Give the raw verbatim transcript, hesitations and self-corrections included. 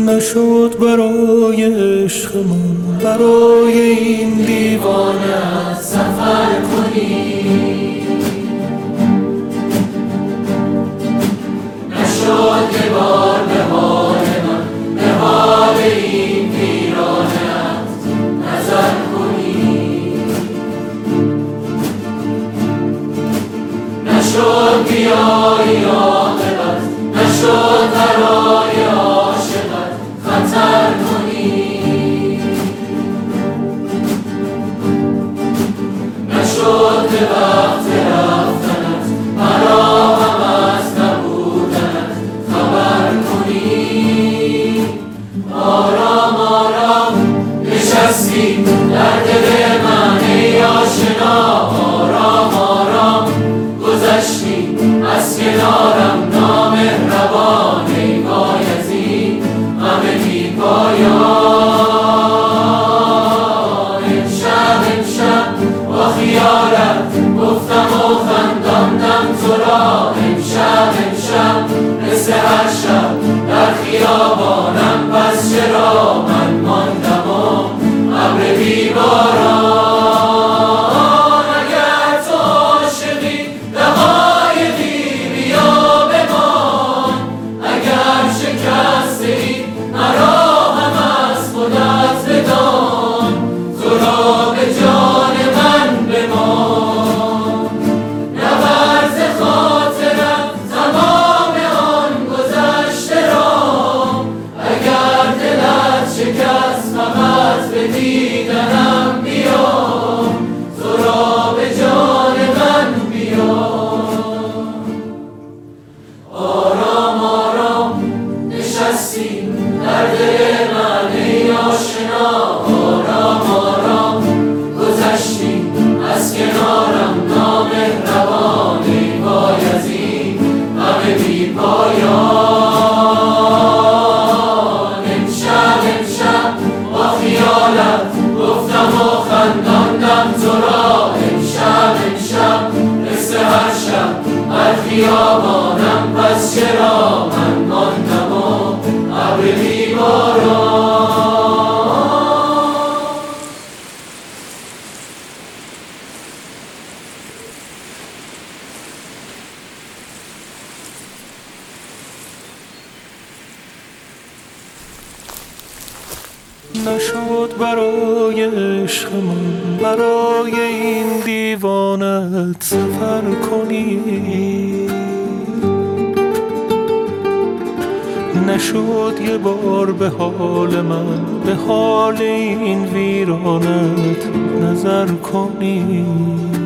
نشد برای عشقمون، برای این دیوانه سفر کنی. نشد که بار به حال من، به حال این ویرانه نظر کنی. نشد بیایی عاقبت، نشد برای عاشقت خطر کنی. نشد به وقت رفتنت، مرا هم از نبودنت خبر کنی. آرام آرام نشستی در دل من ای آشنا، آرام آرام گذشتی از کنارم نامهربان ای بایزید غم بی پایان. امشب امشب با خیالت گفتم و خنداندم تو را، امشب امشب مثل هر شب در خیابانم، پس چرا من ماندم و ابر بی باران. اگر تو عاشقی دقایقی بیا بمان، اگر شکسته ای مرا هم از خودت بدان، تو را به جان من بمان. نبرز خاطرم تمام آن گذشته را، اگر دلت شکست فقط به دیدنم بیا، تو را به جان من بیا. آرام آرام نشستی در دل من ای آشنا، آرام آرام گذشتی از کنارم نامهربان ای بایزید غم بی پایان. امشب امشب با خیالت گفتم و خنداندم تو را، امشب امشب مثل هر شب در خیابانم، پس چرا من ماندم و ابر بی باران. نشد برای عشقمون، برای این دیوانت سفر کنی. نشد یه بار به حال من، به حال این ویرانت نظر کنی.